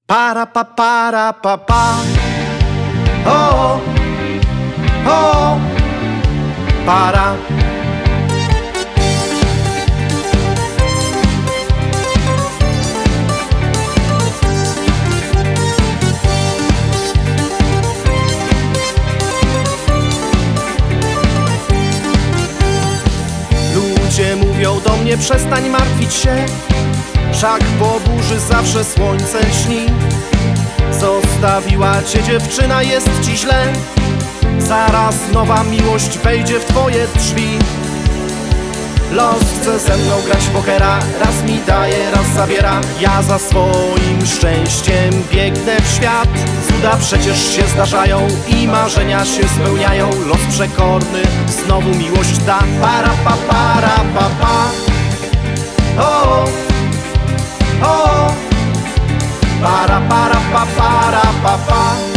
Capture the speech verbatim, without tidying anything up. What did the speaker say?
Para pa para pa pa. O, o, para. Ludzie mówią do mnie: przestań martwić się, wszak po burzy zawsze słońce śni. Zostawiła cię dziewczyna, jest ci źle, zaraz nowa miłość wejdzie w twoje drzwi. Los chce ze mną grać w pokera, raz mi daje, raz zabiera. Ja za swoim szczęściem biegnę w świat. Cuda przecież się zdarzają i marzenia się spełniają. Los przekorny znowu miłość da. Para pa para pa pa. O, o, para para pa para pa pa.